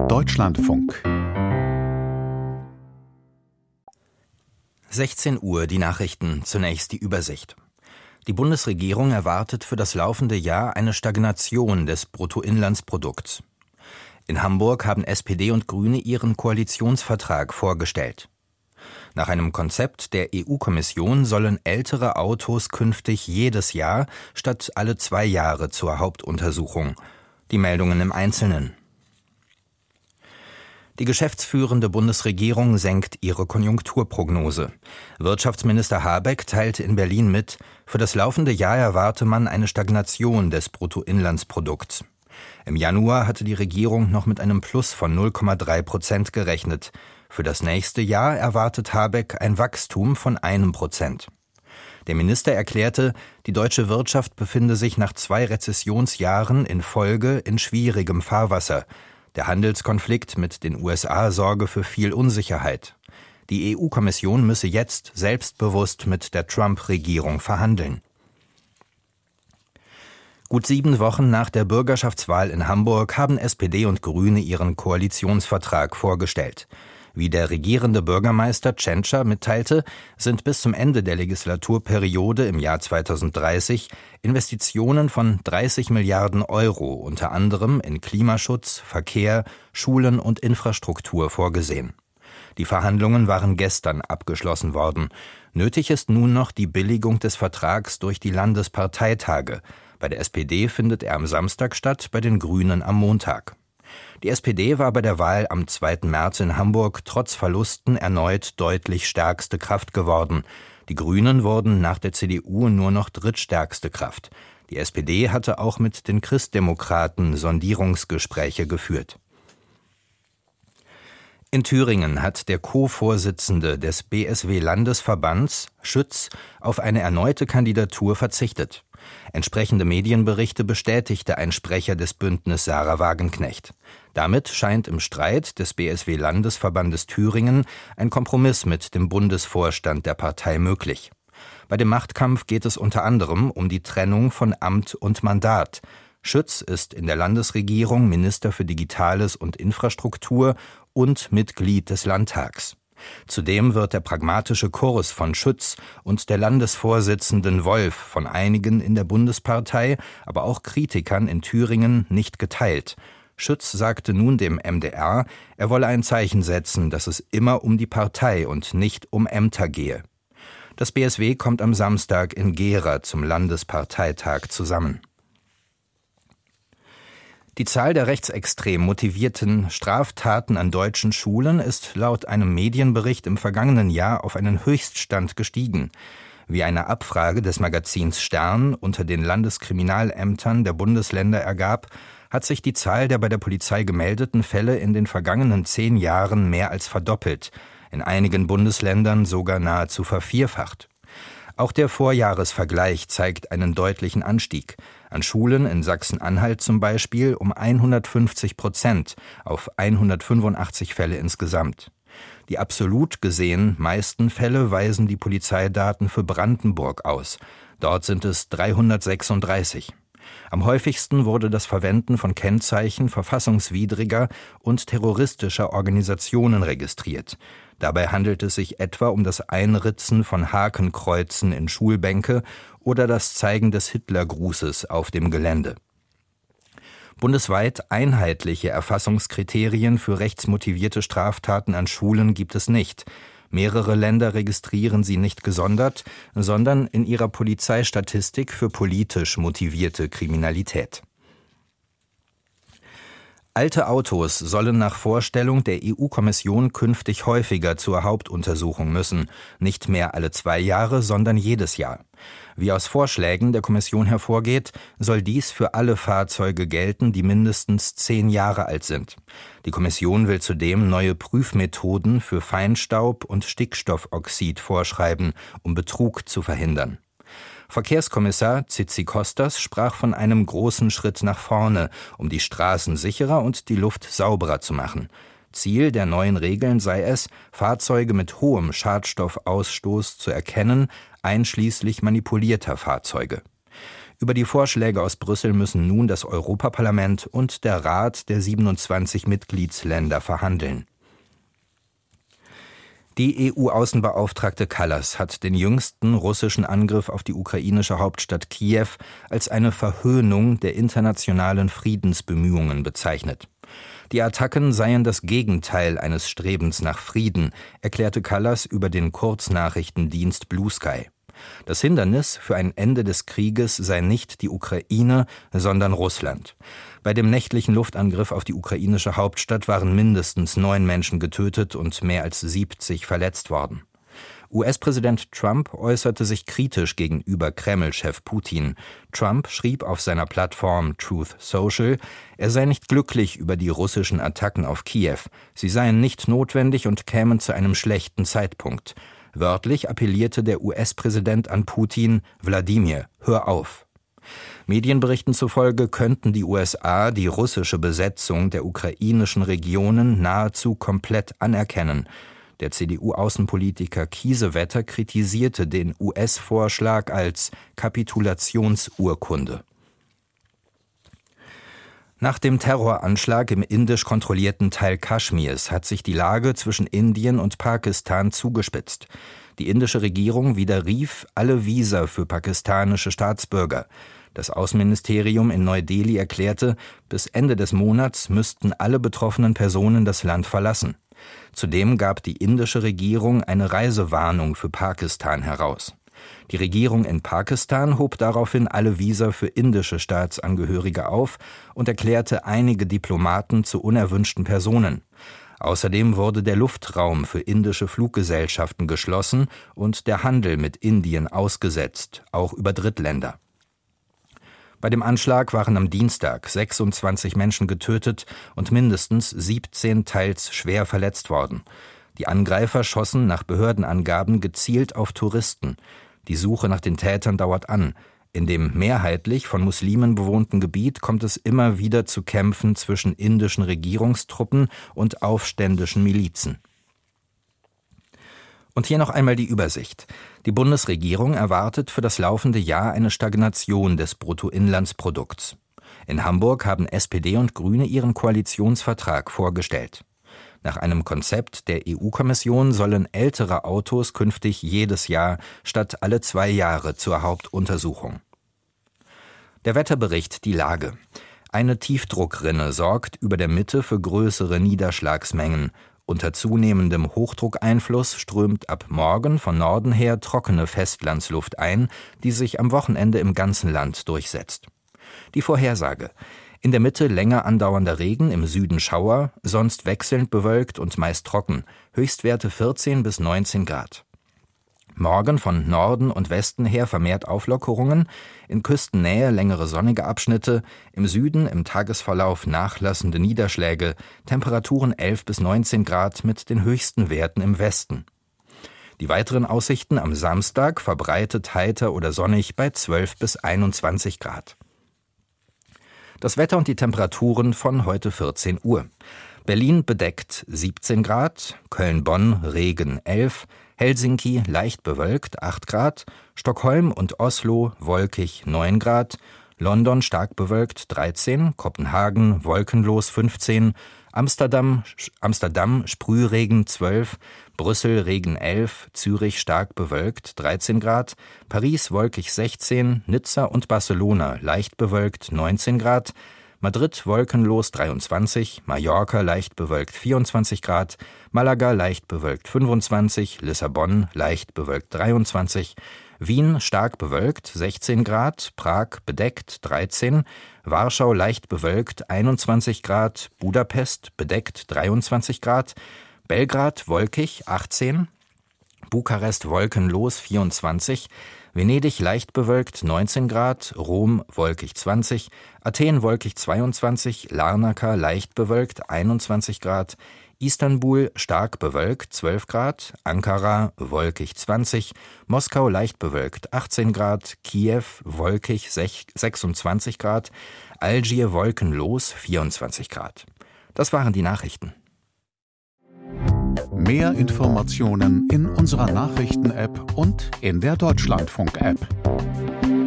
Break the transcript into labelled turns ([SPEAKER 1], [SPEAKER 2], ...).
[SPEAKER 1] Deutschlandfunk.
[SPEAKER 2] 16 Uhr, die Nachrichten, zunächst die Übersicht. Die Bundesregierung erwartet für das laufende Jahr eine Stagnation des Bruttoinlandsprodukts. In Hamburg haben SPD und Grüne ihren Koalitionsvertrag vorgestellt. Nach einem Konzept der EU-Kommission sollen ältere Autos künftig jedes Jahr statt alle 2 Jahre zur Hauptuntersuchung. Die Meldungen im Einzelnen. Die geschäftsführende Bundesregierung senkt ihre Konjunkturprognose. Wirtschaftsminister Habeck teilte in Berlin mit, für das laufende Jahr erwarte man eine Stagnation des Bruttoinlandsprodukts. Im Januar hatte die Regierung noch mit einem Plus von 0,3% gerechnet. Für das nächste Jahr erwartet Habeck ein Wachstum von 1%. Der Minister erklärte, die deutsche Wirtschaft befinde sich nach 2 Rezessionsjahren in Folge in schwierigem Fahrwasser. Der Handelskonflikt mit den USA sorge für viel Unsicherheit. Die EU-Kommission müsse jetzt selbstbewusst mit der Trump-Regierung verhandeln. Gut 7 Wochen nach der Bürgerschaftswahl in Hamburg haben SPD und Grüne ihren Koalitionsvertrag vorgestellt. Wie der regierende Bürgermeister Tschentscher mitteilte, sind bis zum Ende der Legislaturperiode im Jahr 2030 Investitionen von 30 Milliarden Euro unter anderem in Klimaschutz, Verkehr, Schulen und Infrastruktur vorgesehen. Die Verhandlungen waren gestern abgeschlossen worden. Nötig ist nun noch die Billigung des Vertrags durch die Landesparteitage. Bei der SPD findet er am Samstag statt, bei den Grünen am Montag. Die SPD war bei der Wahl am 2. März in Hamburg trotz Verlusten erneut deutlich stärkste Kraft geworden. Die Grünen wurden nach der CDU nur noch drittstärkste Kraft. Die SPD hatte auch mit den Christdemokraten Sondierungsgespräche geführt. In Thüringen hat der Co-Vorsitzende des BSW-Landesverbands, Schütz, auf eine erneute Kandidatur verzichtet. Entsprechende Medienberichte bestätigte ein Sprecher des Bündnis Sarah Wagenknecht. Damit scheint im Streit des BSW-Landesverbandes Thüringen ein Kompromiss mit dem Bundesvorstand der Partei möglich. Bei dem Machtkampf geht es unter anderem um die Trennung von Amt und Mandat. Schütz ist in der Landesregierung Minister für Digitales und Infrastruktur und Mitglied des Landtags. Zudem wird der pragmatische Kurs von Schütz und der Landesvorsitzenden Wolf von einigen in der Bundespartei, aber auch Kritikern in Thüringen nicht geteilt. Schütz sagte nun dem MDR, er wolle ein Zeichen setzen, dass es immer um die Partei und nicht um Ämter gehe. Das BSW kommt am Samstag in Gera zum Landesparteitag zusammen. Die Zahl der rechtsextrem motivierten Straftaten an deutschen Schulen ist laut einem Medienbericht im vergangenen Jahr auf einen Höchststand gestiegen. Wie eine Abfrage des Magazins Stern unter den Landeskriminalämtern der Bundesländer ergab, hat sich die Zahl der bei der Polizei gemeldeten Fälle in den vergangenen 10 Jahren mehr als verdoppelt, in einigen Bundesländern sogar nahezu vervierfacht. Auch der Vorjahresvergleich zeigt einen deutlichen Anstieg. An Schulen in Sachsen-Anhalt zum Beispiel um 150% auf 185 Fälle insgesamt. Die absolut gesehen meisten Fälle weisen die Polizeidaten für Brandenburg aus. Dort sind es 336. Am häufigsten wurde das Verwenden von Kennzeichen verfassungswidriger und terroristischer Organisationen registriert. Dabei handelt es sich etwa um das Einritzen von Hakenkreuzen in Schulbänke oder das Zeigen des Hitlergrußes auf dem Gelände. Bundesweit einheitliche Erfassungskriterien für rechtsmotivierte Straftaten an Schulen gibt es nicht. Mehrere Länder registrieren sie nicht gesondert, sondern in ihrer Polizeistatistik für politisch motivierte Kriminalität. Alte Autos sollen nach Vorstellung der EU-Kommission künftig häufiger zur Hauptuntersuchung müssen, nicht mehr alle 2 Jahre, sondern jedes Jahr. Wie aus Vorschlägen der Kommission hervorgeht, soll dies für alle Fahrzeuge gelten, die mindestens 10 Jahre alt sind. Die Kommission will zudem neue Prüfmethoden für Feinstaub und Stickstoffoxid vorschreiben, um Betrug zu verhindern. Verkehrskommissar Tzitzikostas sprach von einem großen Schritt nach vorne, um die Straßen sicherer und die Luft sauberer zu machen. Ziel der neuen Regeln sei es, Fahrzeuge mit hohem Schadstoffausstoß zu erkennen, einschließlich manipulierter Fahrzeuge. Über die Vorschläge aus Brüssel müssen nun das Europaparlament und der Rat der 27 Mitgliedsländer verhandeln. Die EU-Außenbeauftragte Kallas hat den jüngsten russischen Angriff auf die ukrainische Hauptstadt Kiew als eine Verhöhnung der internationalen Friedensbemühungen bezeichnet. Die Attacken seien das Gegenteil eines Strebens nach Frieden, erklärte Kallas über den Kurznachrichtendienst Blue Sky. Das Hindernis für ein Ende des Krieges sei nicht die Ukraine, sondern Russland. Bei dem nächtlichen Luftangriff auf die ukrainische Hauptstadt waren mindestens 9 Menschen getötet und mehr als 70 verletzt worden. US-Präsident Trump äußerte sich kritisch gegenüber Kreml-Chef Putin. Trump schrieb auf seiner Plattform Truth Social, er sei nicht glücklich über die russischen Attacken auf Kiew. Sie seien nicht notwendig und kämen zu einem schlechten Zeitpunkt. Wörtlich appellierte der US-Präsident an Putin: Wladimir, hör auf. Medienberichten zufolge könnten die USA die russische Besetzung der ukrainischen Regionen nahezu komplett anerkennen. Der CDU-Außenpolitiker Kiesewetter kritisierte den US-Vorschlag als Kapitulationsurkunde. Nach dem Terroranschlag im indisch kontrollierten Teil Kaschmirs hat sich die Lage zwischen Indien und Pakistan zugespitzt. Die indische Regierung widerrief alle Visa für pakistanische Staatsbürger. Das Außenministerium in Neu-Delhi erklärte, bis Ende des Monats müssten alle betroffenen Personen das Land verlassen. Zudem gab die indische Regierung eine Reisewarnung für Pakistan heraus. Die Regierung in Pakistan hob daraufhin alle Visa für indische Staatsangehörige auf und erklärte einige Diplomaten zu unerwünschten Personen. Außerdem wurde der Luftraum für indische Fluggesellschaften geschlossen und der Handel mit Indien ausgesetzt, auch über Drittländer. Bei dem Anschlag waren am Dienstag 26 Menschen getötet und mindestens 17 teils schwer verletzt worden. Die Angreifer schossen nach Behördenangaben gezielt auf Touristen. Die Suche nach den Tätern dauert an. In dem mehrheitlich von Muslimen bewohnten Gebiet kommt es immer wieder zu Kämpfen zwischen indischen Regierungstruppen und aufständischen Milizen. Und hier noch einmal die Übersicht. Die Bundesregierung erwartet für das laufende Jahr eine Stagnation des Bruttoinlandsprodukts. In Hamburg haben SPD und Grüne ihren Koalitionsvertrag vorgestellt. Nach einem Konzept der EU-Kommission sollen ältere Autos künftig jedes Jahr statt alle 2 Jahre zur Hauptuntersuchung. Der Wetterbericht die Lage. Eine Tiefdruckrinne sorgt über der Mitte für größere Niederschlagsmengen. Unter zunehmendem Hochdruckeinfluss strömt ab morgen von Norden her trockene Festlandsluft ein, die sich am Wochenende im ganzen Land durchsetzt. Die Vorhersage: In der Mitte länger andauernder Regen, im Süden Schauer, sonst wechselnd bewölkt und meist trocken, Höchstwerte 14 bis 19 Grad. Morgen von Norden und Westen her vermehrt Auflockerungen, in Küstennähe längere sonnige Abschnitte, im Süden im Tagesverlauf nachlassende Niederschläge, Temperaturen 11 bis 19 Grad mit den höchsten Werten im Westen. Die weiteren Aussichten am Samstag verbreitet heiter oder sonnig bei 12 bis 21 Grad. Das Wetter und die Temperaturen von heute 14 Uhr. Berlin bedeckt 17 Grad, Köln-Bonn Regen 11, Helsinki leicht bewölkt 8 Grad, Stockholm und Oslo wolkig 9 Grad, London stark bewölkt 13, Kopenhagen wolkenlos 15, Amsterdam Sprühregen 12, Brüssel Regen 11, Zürich stark bewölkt 13 Grad, Paris wolkig 16, Nizza und Barcelona leicht bewölkt 19 Grad, Madrid wolkenlos 23, Mallorca leicht bewölkt 24 Grad, Malaga leicht bewölkt 25, Lissabon leicht bewölkt 23, Wien stark bewölkt 16 Grad, Prag bedeckt 13, Warschau leicht bewölkt 21 Grad, Budapest bedeckt 23 Grad, Belgrad wolkig 18, Bukarest wolkenlos 24, Venedig leicht bewölkt 19 Grad, Rom wolkig 20, Athen wolkig 22, Larnaca leicht bewölkt 21 Grad, Istanbul stark bewölkt 12 Grad, Ankara wolkig 20, Moskau leicht bewölkt 18 Grad, Kiew wolkig 26 Grad, Algier wolkenlos 24 Grad. Das waren die Nachrichten.
[SPEAKER 1] Mehr Informationen in unserer Nachrichten-App und in der Deutschlandfunk-App.